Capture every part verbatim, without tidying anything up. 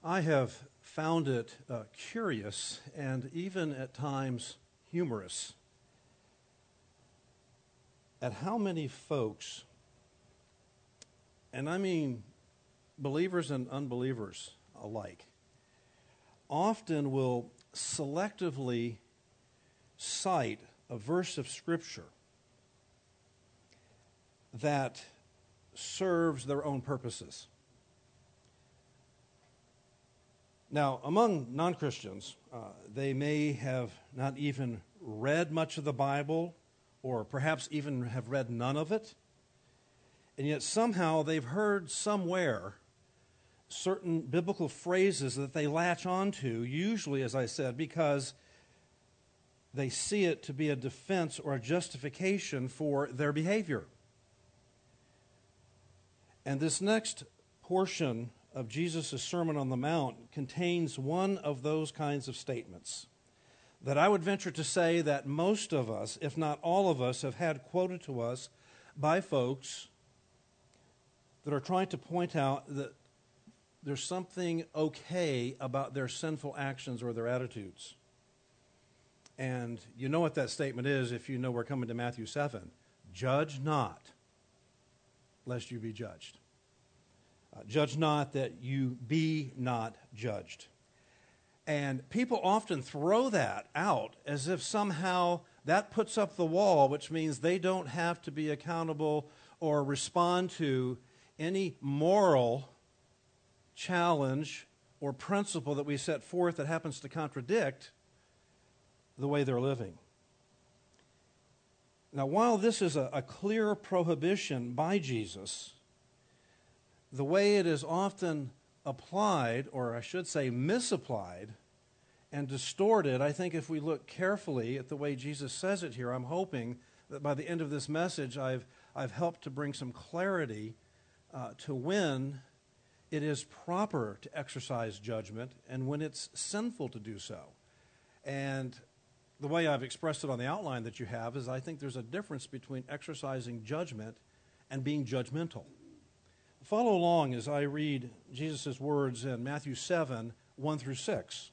I have found it uh, curious and even at times humorous at how many folks, and I mean believers and unbelievers alike, often will selectively cite a verse of Scripture that serves their own purposes. Now, among non-Christians, uh, they may have not even read much of the Bible, or perhaps even have read none of it, and yet somehow they've heard somewhere certain biblical phrases that they latch onto, usually, as I said, because they see it to be a defense or a justification for their behavior. And this next portion of Jesus' Sermon on the Mount contains one of those kinds of statements that I would venture to say that most of us, if not all of us, have had quoted to us by folks that are trying to point out that there's something okay about their sinful actions or their attitudes. And you know what that statement is if you know we're coming to Matthew seven. Judge not, lest you be judged. Uh, judge not that you be not judged. And people often throw that out as if somehow that puts up the wall, which means they don't have to be accountable or respond to any moral challenge or principle that we set forth that happens to contradict the way they're living. Now, while this is a, a clear prohibition by Jesus, the way it is often applied, or I should say misapplied, and distorted, I think if we look carefully at the way Jesus says it here, I'm hoping that by the end of this message I've, I've helped to bring some clarity uh, to when it is proper to exercise judgment and when it's sinful to do so. And the way I've expressed it on the outline that you have is I think there's a difference between exercising judgment and being judgmental. Follow along as I read Jesus' words in Matthew seven, one through six.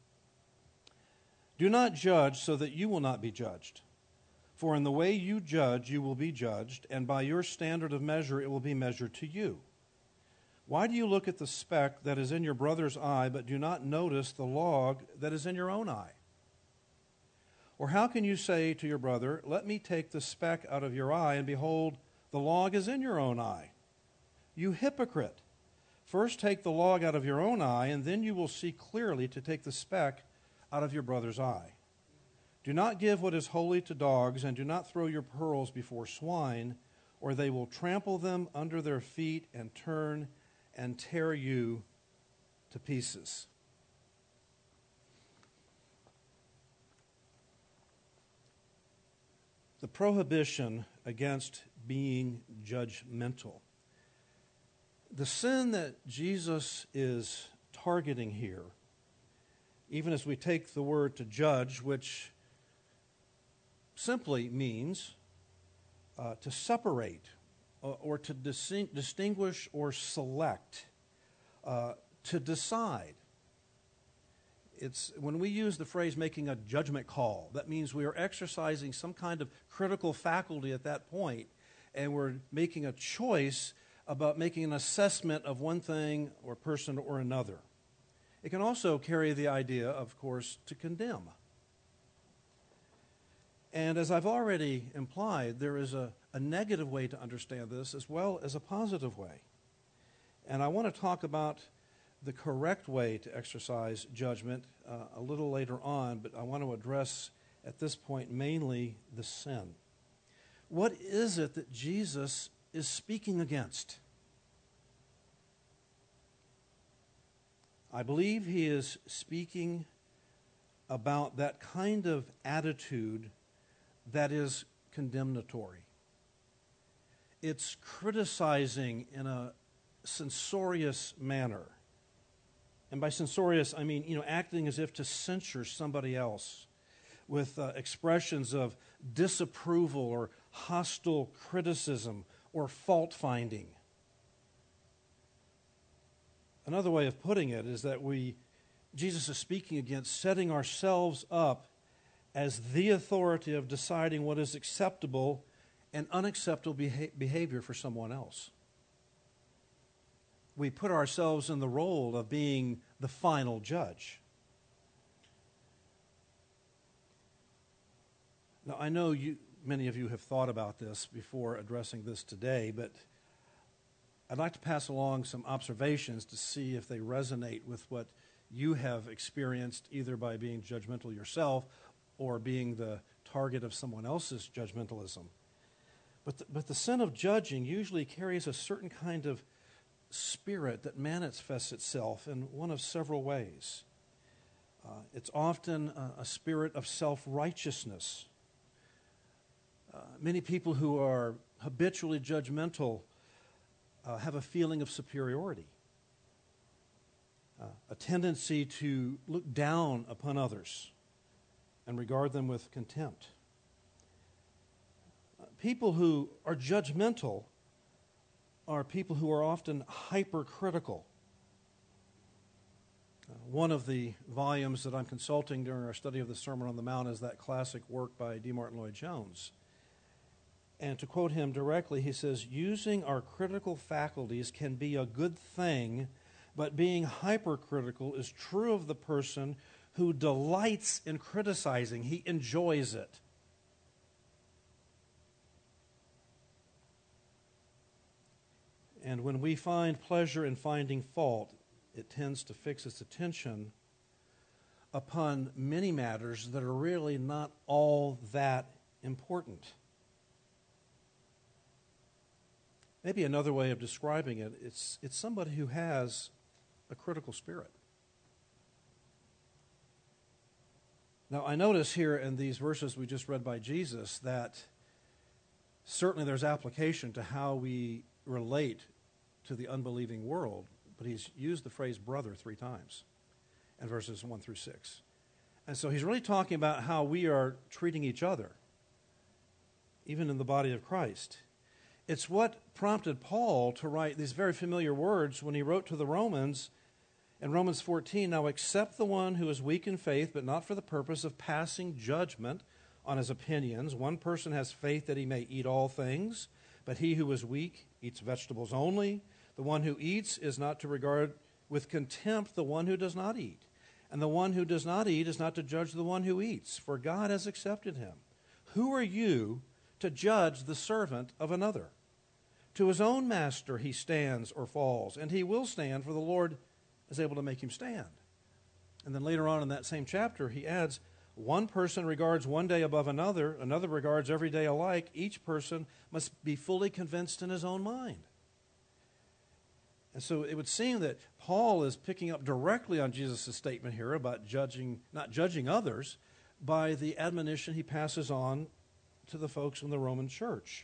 Do not judge so that you will not be judged. For in the way you judge, you will be judged, and by your standard of measure, it will be measured to you. Why do you look at the speck that is in your brother's eye, but do not notice the log that is in your own eye? Or how can you say to your brother, let me take the speck out of your eye, and behold, the log is in your own eye? You hypocrite! First take the log out of your own eye, and then you will see clearly to take the speck out of your brother's eye. Do not give what is holy to dogs, and do not throw your pearls before swine, or they will trample them under their feet and turn and tear you to pieces. The prohibition against being judgmental. The sin that Jesus is targeting here, even as we take the word to judge, which simply means uh, to separate uh, or to dis- distinguish or select, uh, to decide. It's when we use the phrase making a judgment call, that means we are exercising some kind of critical faculty at that point, and we're making a choice about making an assessment of one thing or person or another. It can also carry the idea, of course, to condemn. And as I've already implied, there is a, a negative way to understand this as well as a positive way. And I want to talk about the correct way to exercise judgment uh, a little later on, but I want to address at this point mainly the sin. What is it that Jesus is speaking against? I believe he is speaking about that kind of attitude that is condemnatory. It's criticizing in a censorious manner. And by censorious, I mean, you know, acting as if to censure somebody else with uh, expressions of disapproval or hostile criticism or fault-finding. Another way of putting it is that we, Jesus is speaking against setting ourselves up as the authority of deciding what is acceptable and unacceptable beha- behavior for someone else. We put ourselves in the role of being the final judge. Now, I know you, many of you have thought about this before addressing this today, but I'd like to pass along some observations to see if they resonate with what you have experienced, either by being judgmental yourself or being the target of someone else's judgmentalism. But the, but the sin of judging usually carries a certain kind of spirit that manifests itself in one of several ways. Uh, it's often a, a spirit of self-righteousness. Uh, many people who are habitually judgmental uh, have a feeling of superiority, uh, a tendency to look down upon others and regard them with contempt. Uh, people who are judgmental are people who are often hypercritical. Uh, one of the volumes that I'm consulting during our study of the Sermon on the Mount is that classic work by D. Martin Lloyd-Jones. And to quote him directly, he says, "Using our critical faculties can be a good thing, but being hypercritical is true of the person who delights in criticizing. He enjoys it." And when we find pleasure in finding fault, it tends to fix its attention upon many matters that are really not all that important. Maybe another way of describing it, it's, it's somebody who has a critical spirit. Now, I notice here in these verses we just read by Jesus that certainly there's application to how we relate to the unbelieving world, but he's used the phrase brother three times in verses one through six. And so he's really talking about how we are treating each other, even in the body of Christ. It's what prompted Paul to write these very familiar words when he wrote to the Romans in Romans fourteen, "Now accept the one who is weak in faith, but not for the purpose of passing judgment on his opinions. One person has faith that he may eat all things, but he who is weak eats vegetables only. The one who eats is not to regard with contempt the one who does not eat. And the one who does not eat is not to judge the one who eats, for God has accepted him. Who are you to judge the servant of another? To his own master he stands or falls, and he will stand, for the Lord is able to make him stand." And then later on in that same chapter, he adds, "One person regards one day above another, another regards every day alike. Each person must be fully convinced in his own mind." And so it would seem that Paul is picking up directly on Jesus' statement here about judging, not judging others, by the admonition he passes on to the folks in the Roman church.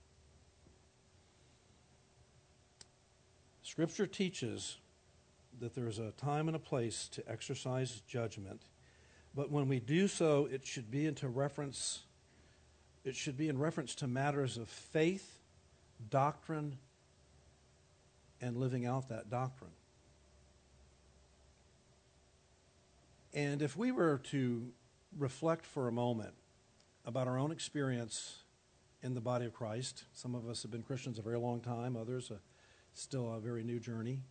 Scripture teaches that there is a time and a place to exercise judgment, but when we do so, it should be into reference, it should be in reference to matters of faith, doctrine, and living out that doctrine. And if we were to reflect for a moment about our own experience in the body of Christ, some of us have been Christians a very long time, others a, still a very new journey.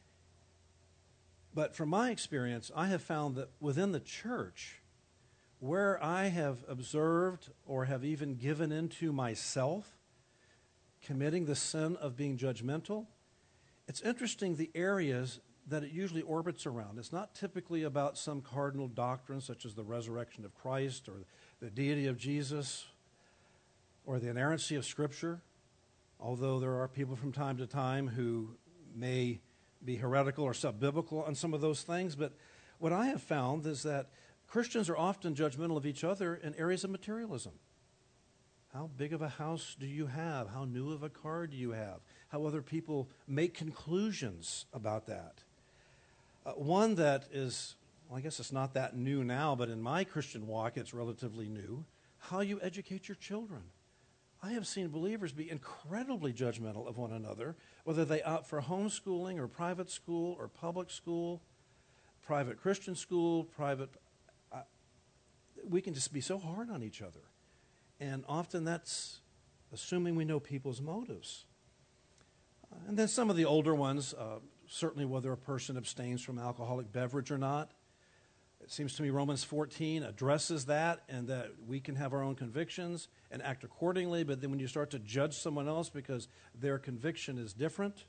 But from my experience, I have found that within the church, where I have observed or have even given into myself committing the sin of being judgmental, it's interesting the areas that it usually orbits around. It's not typically about some cardinal doctrine such as the resurrection of Christ or the deity of Jesus or the inerrancy of Scripture, although there are people from time to time who may be heretical or sub-biblical on some of those things. But what I have found is that Christians are often judgmental of each other in areas of materialism. How big of a house do you have? How new of a car do you have? How other people make conclusions about that. Uh, one that is, well, I guess it's not that new now, but in my Christian walk it's relatively new. How you educate your children. I have seen believers be incredibly judgmental of one another, whether they opt for homeschooling or private school or public school, private Christian school, private. Uh, we can just be so hard on each other. And often that's assuming we know people's motives. Uh, and then some of the older ones, uh, certainly whether a person abstains from alcoholic beverage or not. It seems to me Romans fourteen addresses that, and that we can have our own convictions and act accordingly, but then when you start to judge someone else because their conviction is different,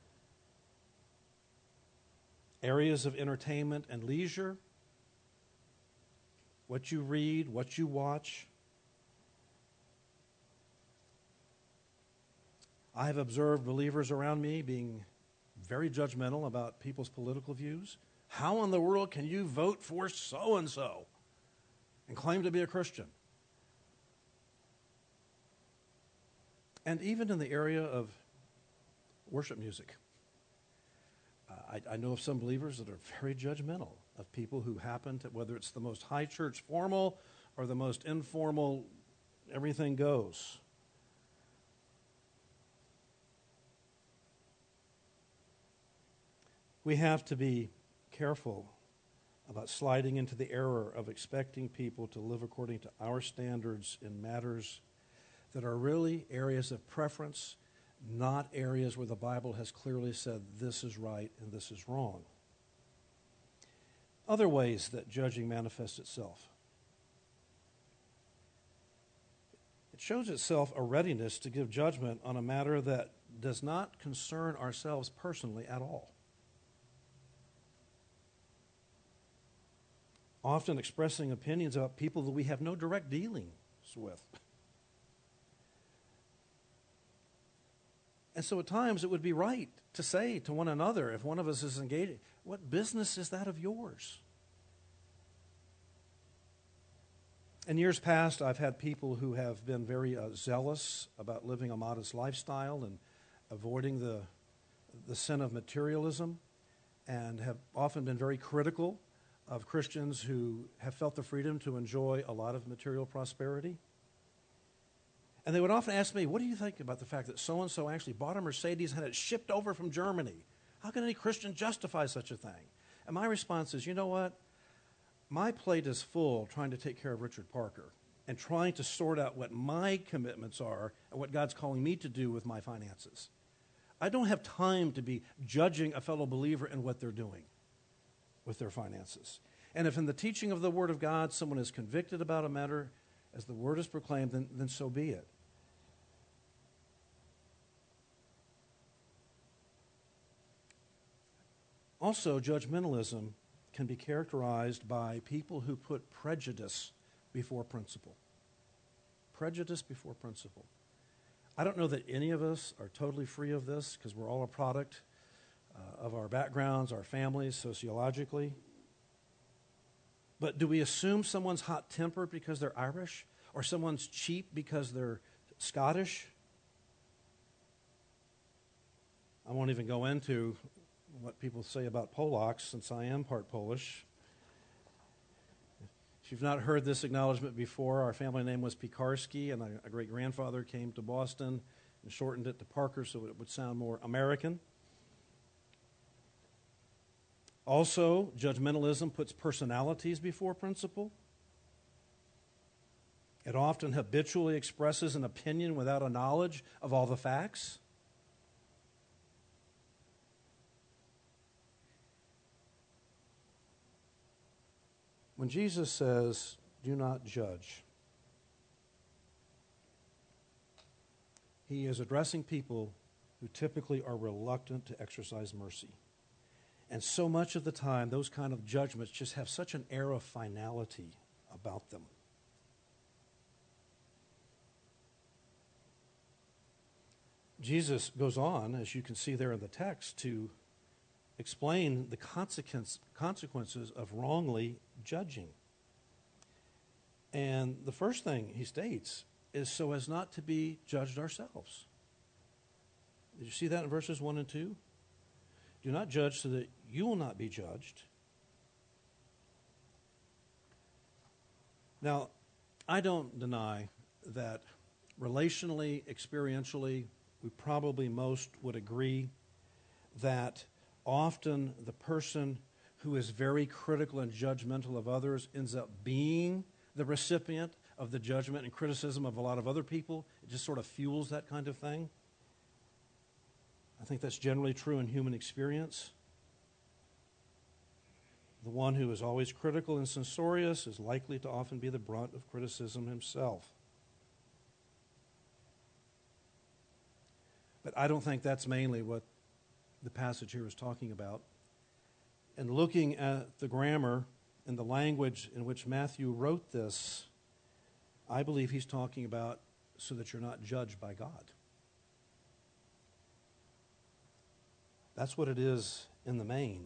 areas of entertainment and leisure, what you read, what you watch. I have observed believers around me being very judgmental about people's political views. How in the world can you vote for so-and-so and claim to be a Christian? And even in the area of worship music, uh, I, I know of some believers that are very judgmental of people who happen to, whether it's the most high church formal or the most informal, everything goes. We have to be careful about sliding into the error of expecting people to live according to our standards in matters that are really areas of preference, not areas where the Bible has clearly said this is right and this is wrong. Other ways that judging manifests itself. It shows itself a readiness to give judgment on a matter that does not concern ourselves personally at all. Often expressing opinions about people that we have no direct dealings with. And so at times it would be right to say to one another, if one of us is engaged, what business is that of yours? In years past, I've had people who have been very uh, zealous about living a modest lifestyle and avoiding the, the sin of materialism, and have often been very critical of Christians who have felt the freedom to enjoy a lot of material prosperity. And they would often ask me, what do you think about the fact that so-and-so actually bought a Mercedes and had it shipped over from Germany? How can any Christian justify such a thing? And my response is, you know what? My plate is full trying to take care of Richard Parker and trying to sort out what my commitments are and what God's calling me to do with my finances. I don't have time to be judging a fellow believer in what they're doing with their finances. And if in the teaching of the Word of God someone is convicted about a matter as the Word is proclaimed, then, then so be it. Also, judgmentalism can be characterized by people who put prejudice before principle. Prejudice before principle. I don't know that any of us are totally free of this because we're all a product uh, of our backgrounds, our families, sociologically. But do we assume someone's hot-tempered because they're Irish, or someone's cheap because they're Scottish? I won't even go into what people say about Polacks, since I am part Polish. If you've not heard this acknowledgement before, our family name was Piekarski, and a, a great-grandfather came to Boston and shortened it to Parker so it would sound more American. Also, judgmentalism puts personalities before principle. It often habitually expresses an opinion without a knowledge of all the facts. When Jesus says, do not judge, he is addressing people who typically are reluctant to exercise mercy. And so much of the time, those kind of judgments just have such an air of finality about them. Jesus goes on, as you can see there in the text, to explain the consequence, consequences of wrongly judging. And the first thing he states is so as not to be judged ourselves. Did you see that in verses one and two? Do not judge so that you will not be judged. Now, I don't deny that relationally, experientially, we probably most would agree that often the person who is very critical and judgmental of others ends up being the recipient of the judgment and criticism of a lot of other people. It just sort of fuels that kind of thing. I think that's generally true in human experience. The one who is always critical and censorious is likely to often be the brunt of criticism himself. But I don't think that's mainly what the passage here is talking about. And looking at the grammar and the language in which Matthew wrote this, I believe he's talking about so that you're not judged by God. That's what it is in the main.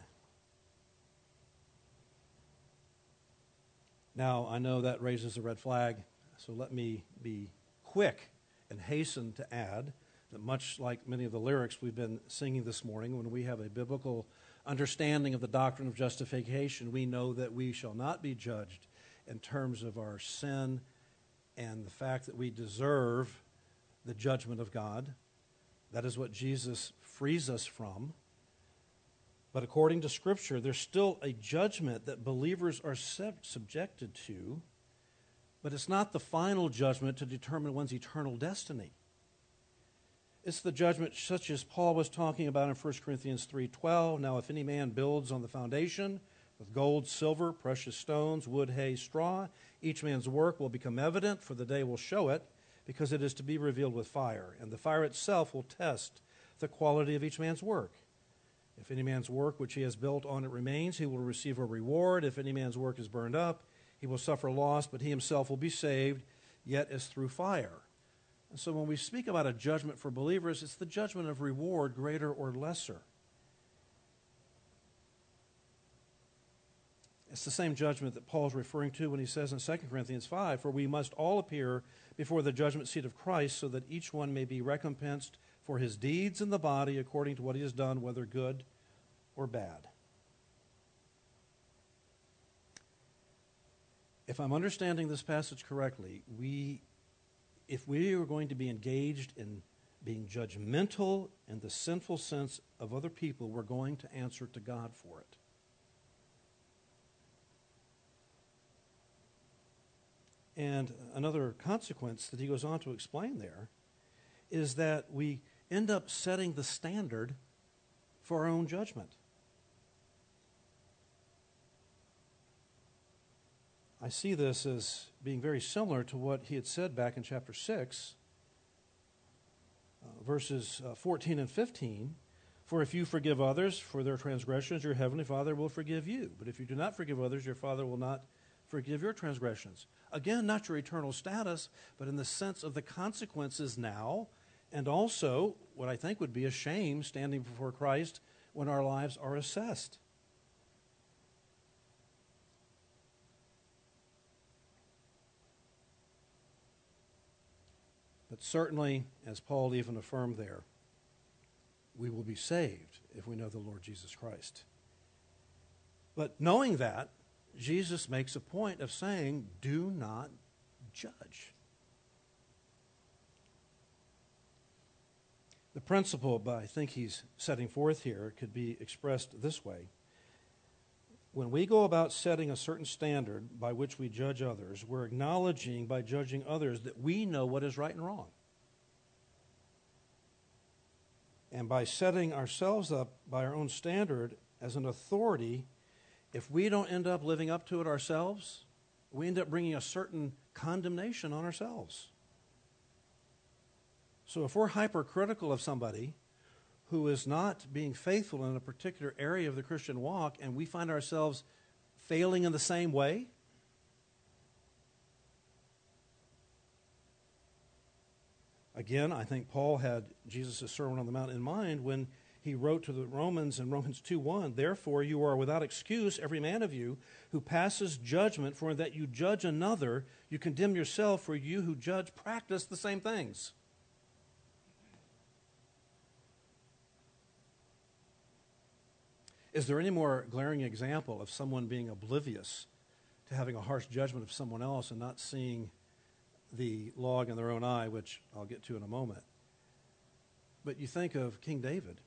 Now, I know that raises a red flag, so let me be quick and hasten to add that much like many of the lyrics we've been singing this morning, when we have a biblical understanding of the doctrine of justification, we know that we shall not be judged in terms of our sin and the fact that we deserve the judgment of God. That is what Jesus frees us from. But according to Scripture, there's still a judgment that believers are sub- subjected to, but it's not the final judgment to determine one's eternal destiny. It's the judgment such as Paul was talking about in First Corinthians three twelve. Now, if any man builds on the foundation with gold, silver, precious stones, wood, hay, straw, each man's work will become evident, for the day will show it, because it is to be revealed with fire. And the fire itself will test the quality of each man's work. If any man's work which he has built on it remains, he will receive a reward. If any man's work is burned up, he will suffer loss, but he himself will be saved, yet as through fire. And so when we speak about a judgment for believers, it's the judgment of reward, greater or lesser. It's the same judgment that Paul's referring to when he says in Second Corinthians five, for we must all appear before the judgment seat of Christ, so that each one may be recompensed for his deeds in the body according to what he has done, whether good or bad. If I'm understanding this passage correctly, we, if we are going to be engaged in being judgmental in the sinful sense of other people, we're going to answer to God for it. And another consequence that he goes on to explain there is that we end up setting the standard for our own judgment. I see this as being very similar to what he had said back in chapter six, uh, verses uh, fourteen and fifteen. For if you forgive others for their transgressions, your heavenly Father will forgive you. But if you do not forgive others, your Father will not forgive your transgressions. Again, not your eternal status, but in the sense of the consequences now, and also what I think would be a shame standing before Christ when our lives are assessed. But certainly, as Paul even affirmed there, we will be saved if we know the Lord Jesus Christ. But knowing that, Jesus makes a point of saying, do not judge. The principle, but I think he's setting forth here, could be expressed this way. When we go about setting a certain standard by which we judge others, we're acknowledging by judging others that we know what is right and wrong. And by setting ourselves up by our own standard as an authority, if we don't end up living up to it ourselves, we end up bringing a certain condemnation on ourselves. So if we're hypercritical of somebody who is not being faithful in a particular area of the Christian walk, and we find ourselves failing in the same way, again, I think Paul had Jesus' Sermon on the Mount in mind when he wrote to the Romans in Romans two one, therefore you are without excuse, every man of you, who passes judgment, for that you judge another, you condemn yourself, for you who judge practice the same things. Is there any more glaring example of someone being oblivious to having a harsh judgment of someone else and not seeing the log in their own eye, which I'll get to in a moment. But you think of King David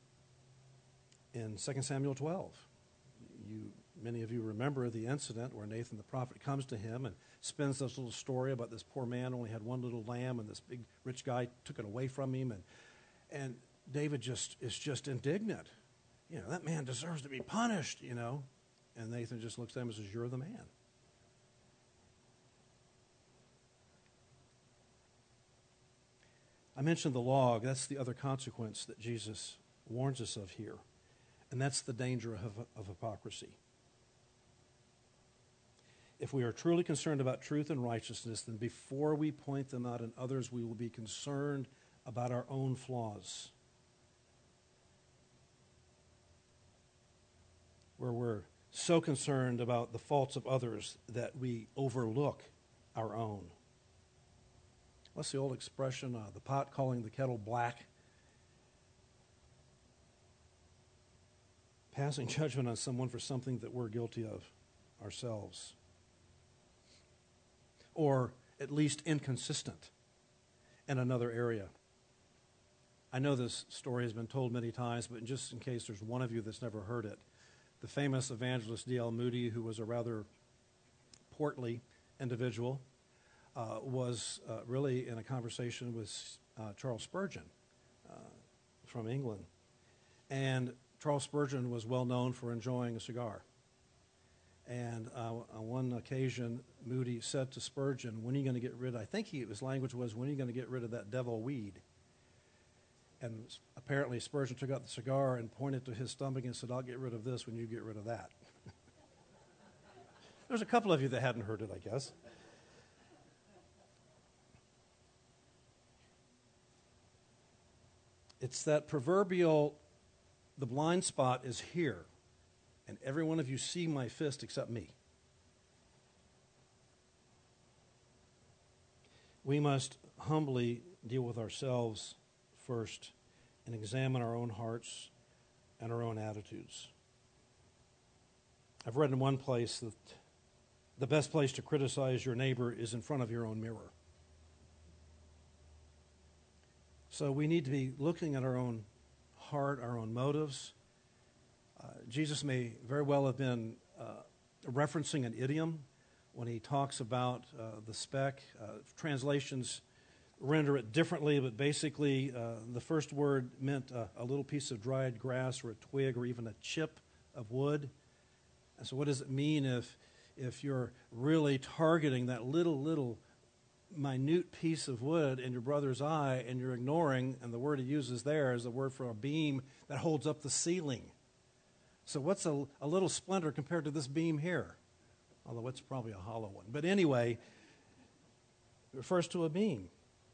in Second Samuel twelve. You, many of you remember the incident where Nathan the prophet comes to him and spins this little story about this poor man only had one little lamb, and this big rich guy took it away from him, and and David just is just indignant. You know, that man deserves to be punished, you know. And Nathan just looks at him and says, "You're the man." I mentioned the log. That's the other consequence that Jesus warns us of here. And that's the danger of, of hypocrisy. If we are truly concerned about truth and righteousness, then before we point them out in others, we will be concerned about our own flaws. Where we're so concerned about the faults of others that we overlook our own. What's the old expression? Uh, the pot calling the kettle black. Passing judgment on someone for something that we're guilty of ourselves. Or at least inconsistent in another area. I know this story has been told many times, but just in case there's one of you that's never heard it, the famous evangelist D L Moody, who was a rather portly individual, uh, was uh, really in a conversation with uh, Charles Spurgeon uh, from England. And Charles Spurgeon was well known for enjoying a cigar. And uh, on one occasion, Moody said to Spurgeon, "When are you going to get rid of," I think he, his language was, "When are you going to get rid of that devil weed?" And apparently Spurgeon took out the cigar and pointed to his stomach and said, "I'll get rid of this when you get rid of that." There's a couple of you that hadn't heard it, I guess. It's that proverbial, the blind spot is here, and every one of you see my fist except me. We must humbly deal with ourselves first and examine our own hearts and our own attitudes. I've read in one place that the best place to criticize your neighbor is in front of your own mirror. So we need to be looking at our own heart, our own motives. Uh, Jesus may very well have been uh, referencing an idiom when he talks about uh, the speck. Uh, translations render it differently, but basically uh, the first word meant uh, a little piece of dried grass or a twig or even a chip of wood. And so what does it mean if, if you're really targeting that little, little minute piece of wood in your brother's eye and you're ignoring, and the word he uses there is the word for a beam that holds up the ceiling. So what's a, a little splinter compared to this beam here? Although it's probably a hollow one. But anyway, it refers to a beam.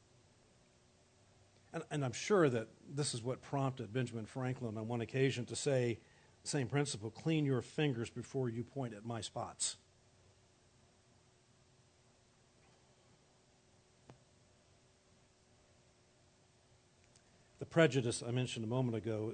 And, and I'm sure that this is what prompted Benjamin Franklin on one occasion to say, same principle, clean your fingers before you point at my spots. The prejudice I mentioned a moment ago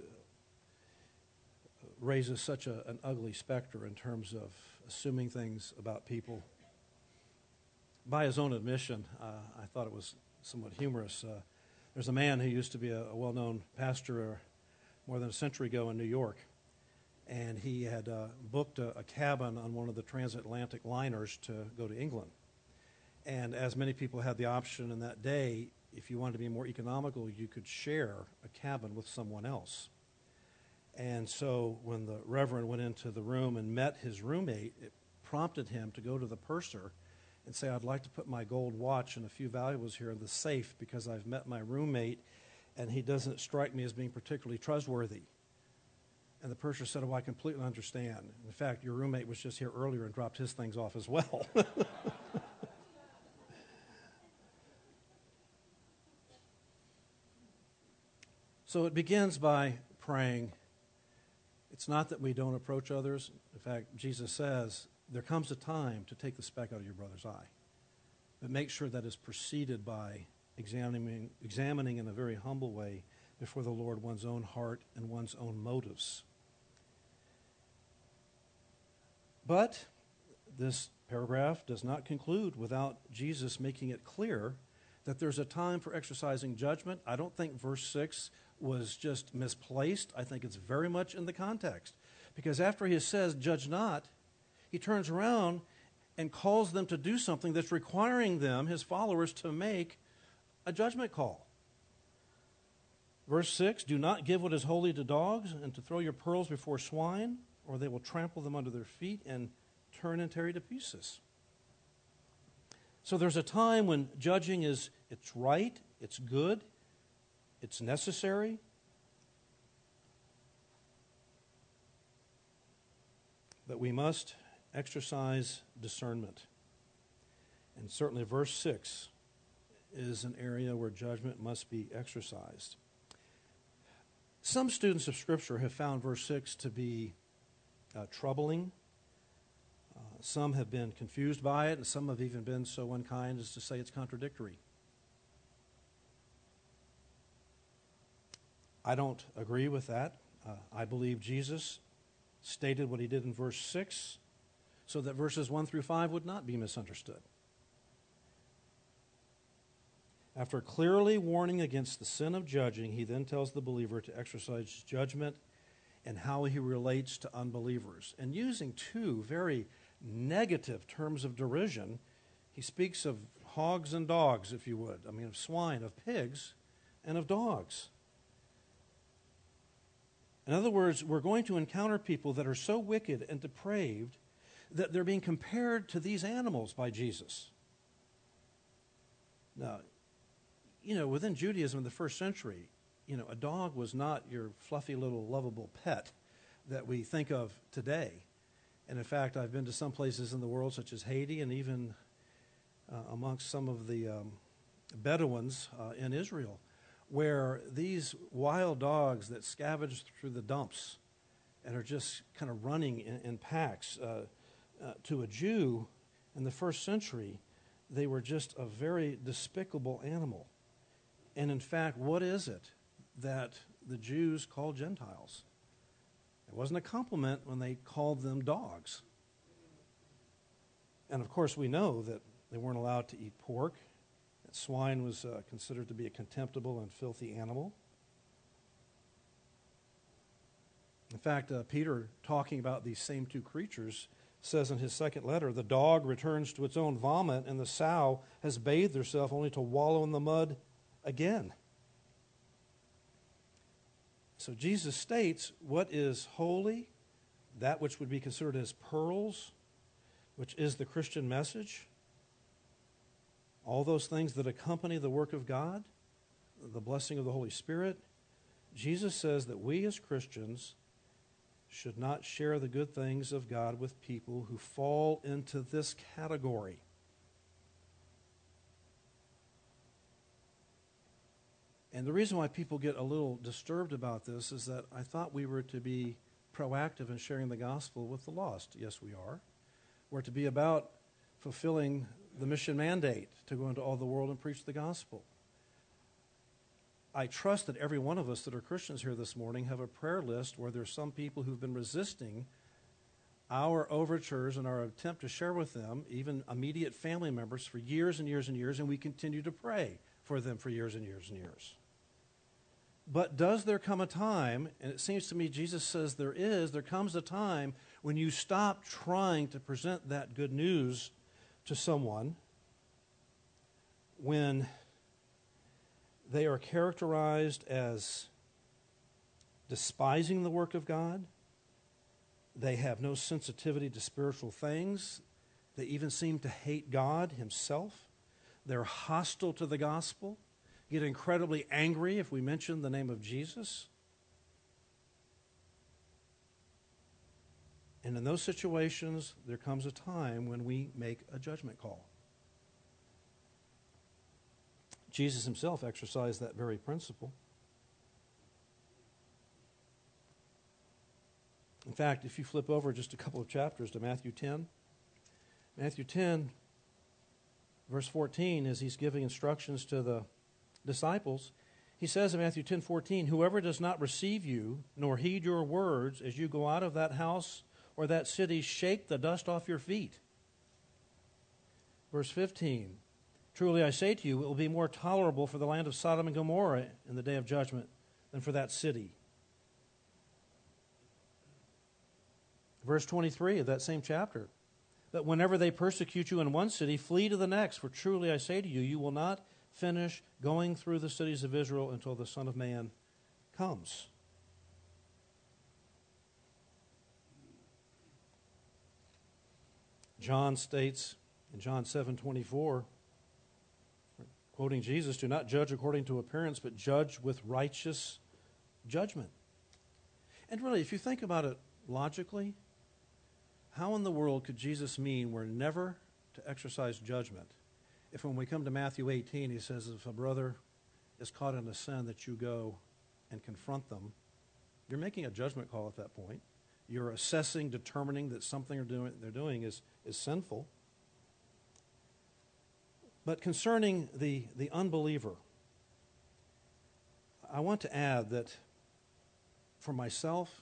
raises such a, an ugly specter in terms of assuming things about people. By his own admission, uh, I thought it was somewhat humorous. Uh, there's a man who used to be a, a well-known pastor uh, more than a century ago in New York, and he had uh, booked a, a cabin on one of the transatlantic liners to go to England. And as many people had the option in that day, if you wanted to be more economical, you could share a cabin with someone else. And so when the Reverend went into the room and met his roommate, it prompted him to go to the purser and say, "I'd like to put my gold watch and a few valuables here in the safe because I've met my roommate and he doesn't strike me as being particularly trustworthy." And the purser said, "Oh, I completely understand. In fact, your roommate was just here earlier and dropped his things off as well." So it begins by praying. It's not that we don't approach others. In fact, Jesus says, there comes a time to take the speck out of your brother's eye. But make sure that is preceded by examining, examining in a very humble way before the Lord one's own heart and one's own motives. But this paragraph does not conclude without Jesus making it clear that there's a time for exercising judgment. I don't think verse six was just misplaced. I think it's very much in the context. Because after he says, judge not, he turns around and calls them to do something that's requiring them, his followers, to make a judgment call. Verse six, do not give what is holy to dogs, and to throw your pearls before swine, or they will trample them under their feet and turn and tear you to pieces. So there's a time when judging is, it's right, it's good, it's necessary. But we must exercise discernment. And certainly verse six is an area where judgment must be exercised. Some students of Scripture have found verse six to be uh, troubling. Uh, some have been confused by it, and some have even been so unkind as to say it's contradictory. I don't agree with that. Uh, I believe Jesus stated what he did in verse six so that verses one through five would not be misunderstood. After clearly warning against the sin of judging, he then tells the believer to exercise judgment and how he relates to unbelievers. And using two very negative terms of derision, he speaks of hogs and dogs, if you would. I mean, of swine, of pigs, and of dogs. In other words, we're going to encounter people that are so wicked and depraved that they're being compared to these animals by Jesus. Now, you know, within Judaism in the first century, you know, a dog was not your fluffy little lovable pet that we think of today. And in fact, I've been to some places in the world, such as Haiti, and even uh, amongst some of the um, Bedouins uh, in Israel, where these wild dogs that scavenge through the dumps and are just kind of running in, in packs, uh, uh, to a Jew in the first century, they were just a very despicable animal. And in fact, what is it that the Jews called Gentiles? It wasn't a compliment when they called them dogs. And of course, we know that they weren't allowed to eat pork. That swine was uh, considered to be a contemptible and filthy animal. In fact, uh, Peter, talking about these same two creatures, says in his second letter, the dog returns to its own vomit, and the sow has bathed herself only to wallow in the mud again. So Jesus states what is holy, that which would be considered as pearls, which is the Christian message, all those things that accompany the work of God, the blessing of the Holy Spirit. Jesus says that we as Christians should not share the good things of God with people who fall into this category. And the reason why people get a little disturbed about this is that I thought we were to be proactive in sharing the gospel with the lost. Yes, we are. We're to be about fulfilling the mission mandate to go into all the world and preach the gospel. I trust that every one of us that are Christians here this morning have a prayer list where there's some people who've been resisting our overtures and our attempt to share with them, even immediate family members, for years and years and years, and we continue to pray for them for years and years and years. But does there come a time, and it seems to me Jesus says there is, there comes a time when you stop trying to present that good news to someone when they are characterized as despising the work of God. They have no sensitivity to spiritual things. They even seem to hate God himself. They're hostile to the gospel, get incredibly angry if we mention the name of Jesus. And in those situations, there comes a time when we make a judgment call. Jesus himself exercised that very principle. In fact, if you flip over just a couple of chapters to Matthew ten, Matthew ten, verse fourteen, as he's giving instructions to the disciples, he says in Matthew ten fourteen, whoever does not receive you nor heed your words as you go out of that house or that city, shake the dust off your feet. Verse fifteen, truly I say to you, it will be more tolerable for the land of Sodom and Gomorrah in the day of judgment than for that city. Verse twenty-three of that same chapter, that whenever they persecute you in one city, flee to the next, for truly I say to you, you will not finish going through the cities of Israel until the Son of Man comes. John states in John seven twenty-four, quoting Jesus, do not judge according to appearance, but judge with righteous judgment. And really, if you think about it logically, how in the world could Jesus mean we're never to exercise judgment if when we come to Matthew eighteen, he says, if a brother is caught in a sin, that you go and confront them? You're making a judgment call at that point. You're assessing, determining that something they're doing, they're doing is, is sinful. But concerning the, the unbeliever, I want to add that for myself,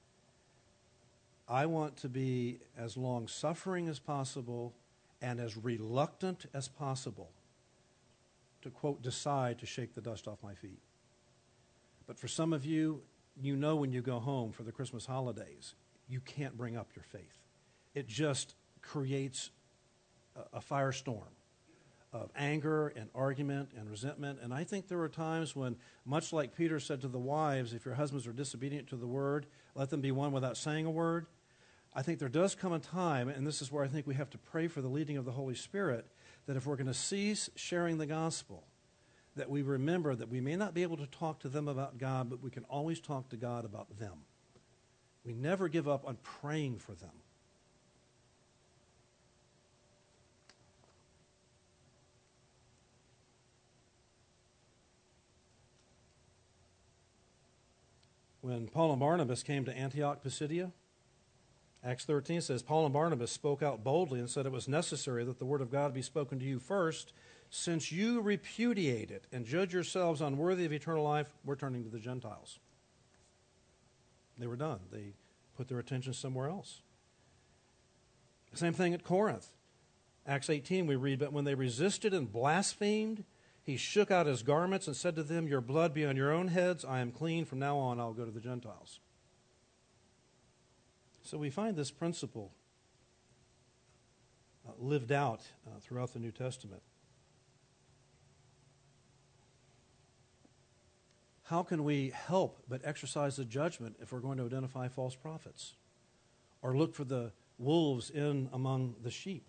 I want to be as long-suffering as possible and as reluctant as possible to, quote, decide to shake the dust off my feet. But for some of you, you know when you go home for the Christmas holidays, you can't bring up your faith. It just creates a, a firestorm of anger and argument and resentment. And I think there are times when, much like Peter said to the wives, if your husbands are disobedient to the word, let them be won without saying a word. I think there does come a time, and this is where I think we have to pray for the leading of the Holy Spirit, that if we're going to cease sharing the gospel, that we remember that we may not be able to talk to them about God, but we can always talk to God about them. We never give up on praying for them. When Paul and Barnabas came to Antioch, Pisidia, Acts thirteen says, Paul and Barnabas spoke out boldly and said it was necessary that the word of God be spoken to you first. Since you repudiate it and judge yourselves unworthy of eternal life, we're turning to the Gentiles. They were done. They put their attention somewhere else. Same thing at Corinth. Acts eighteen, we read, but when they resisted and blasphemed, he shook out his garments and said to them, your blood be on your own heads. I am clean. From now on, I'll go to the Gentiles. So we find this principle uh, lived out uh, throughout the New Testament. How can we help but exercise the judgment if we're going to identify false prophets or look for the wolves in among the sheep?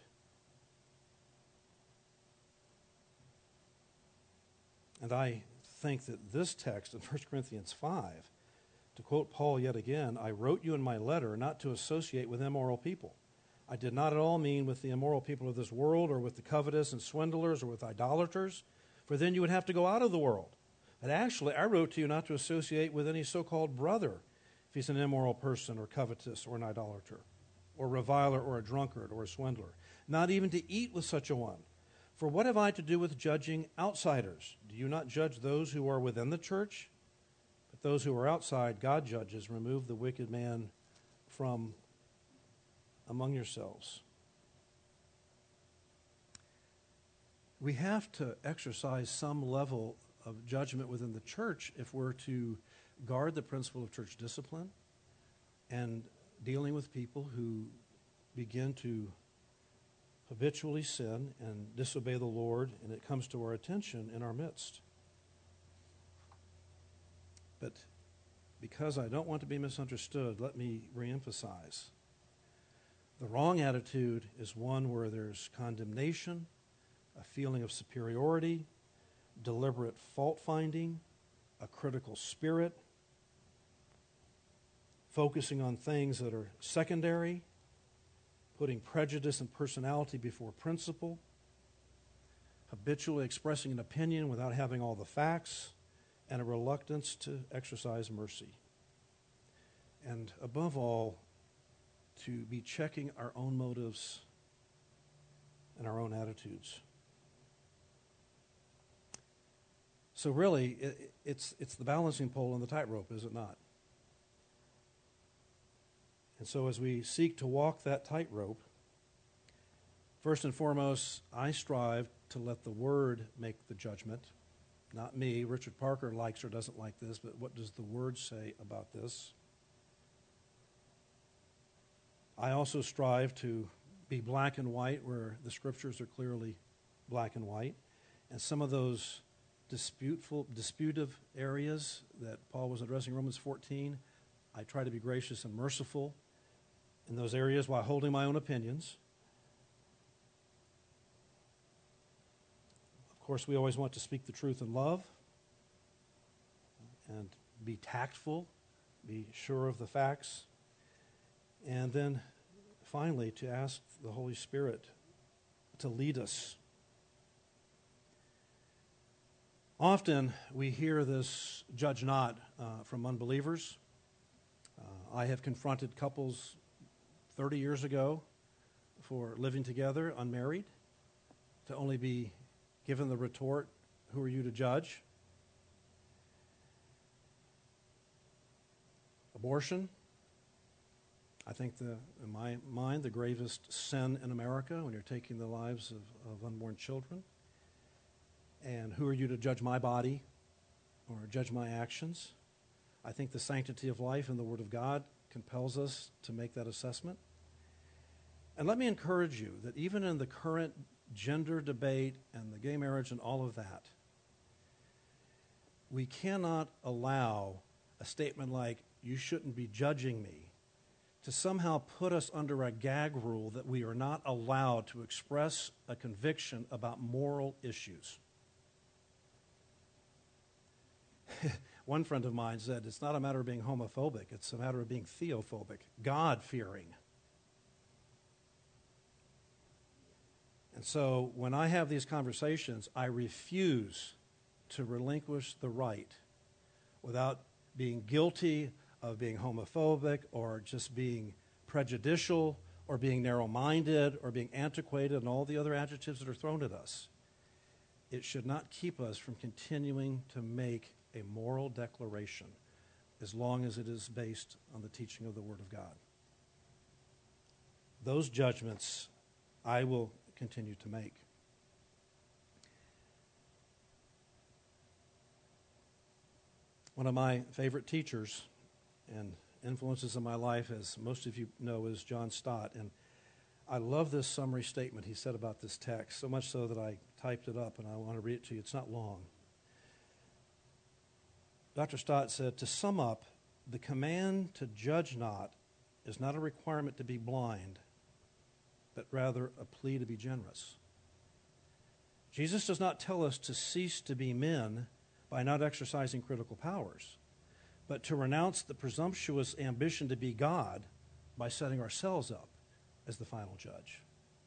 And I think that this text in First Corinthians five, to quote Paul yet again, I wrote you in my letter not to associate with immoral people. I did not at all mean with the immoral people of this world or with the covetous and swindlers or with idolaters, for then you would have to go out of the world. But actually, I wrote to you not to associate with any so-called brother if he's an immoral person or covetous or an idolater or reviler or a drunkard or a swindler, not even to eat with such a one. For what have I to do with judging outsiders? Do you not judge those who are within the church? But those who are outside, God judges. Remove the wicked man from among yourselves. We have to exercise some level of judgment within the church if we're to guard the principle of church discipline and dealing with people who begin to habitually sin and disobey the Lord, and it comes to our attention in our midst. But because I don't want to be misunderstood, let me reemphasize. The wrong attitude is one where there's condemnation, a feeling of superiority, deliberate fault-finding, a critical spirit, focusing on things that are secondary, putting prejudice and personality before principle, habitually expressing an opinion without having all the facts, and a reluctance to exercise mercy. And above all, to be checking our own motives and our own attitudes. So really, it, it's, it's the balancing pole and the tightrope, is it not? And so as we seek to walk that tightrope, First and foremost, I strive to let the Word make the judgment, not me. Richard Parker likes or doesn't like this, but what does the Word say about this? I also strive to be black and white where the Scriptures are clearly black and white. And some of those disputeful, disputive areas that Paul was addressing in Romans fourteen, I try to be gracious and merciful in those areas while holding my own opinions. Of course, we always want to speak the truth in love and be tactful, be sure of the facts, and then finally to ask the Holy Spirit to lead us. Often we hear this judge not uh, from unbelievers. Uh, I have confronted couples thirty years ago for living together unmarried to only be given the retort, who are you to judge? Abortion, I think the, in my mind, the gravest sin in America when you're taking the lives of, of unborn children. And who are you to judge my body or judge my actions? I think the sanctity of life in the Word of God compels us to make that assessment. And let me encourage you that even in the current gender debate and the gay marriage and all of that, we cannot allow a statement like, you shouldn't be judging me, to somehow put us under a gag rule that we are not allowed to express a conviction about moral issues. One friend of mine said, it's not a matter of being homophobic, it's a matter of being theophobic, God-fearing. And so when I have these conversations, I refuse to relinquish the right without being guilty of being homophobic or just being prejudicial or being narrow-minded or being antiquated and all the other adjectives that are thrown at us. It should not keep us from continuing to make a moral declaration as long as it is based on the teaching of the Word of God. Those judgments I will continue to make. One of my favorite teachers and influences in my life, as most of you know, is John Stott. And I love this summary statement he said about this text, so much so that I typed it up and I want to read it to you. It's not long. Doctor Stott said, to sum up, the command to judge not is not a requirement to be blind, but rather a plea to be generous. Jesus does not tell us to cease to be men by not exercising critical powers, but to renounce the presumptuous ambition to be God by setting ourselves up as the final judge.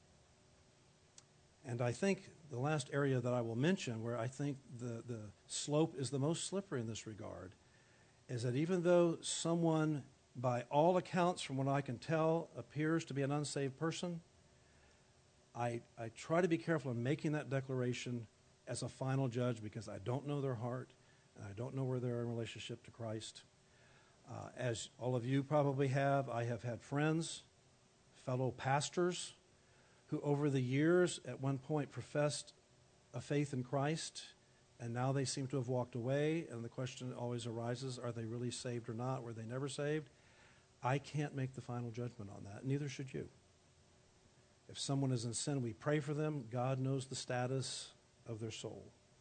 And I think the last area that I will mention where I think the, the slope is the most slippery in this regard is that even though someone, by all accounts from what I can tell, appears to be an unsaved person, I, I try to be careful in making that declaration as a final judge because I don't know their heart and I don't know where they're in relationship to Christ. Uh, as all of you probably have, I have had friends, fellow pastors, who over the years at one point professed a faith in Christ, and now they seem to have walked away, and the question always arises, are they really saved or not? Were they never saved? I can't make the final judgment on that, neither should you. If someone is in sin, we pray for them. God knows the status of their soul.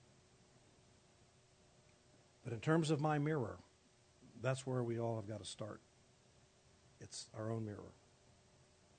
But in terms of my mirror, that's where we all have got to start. It's our own mirror.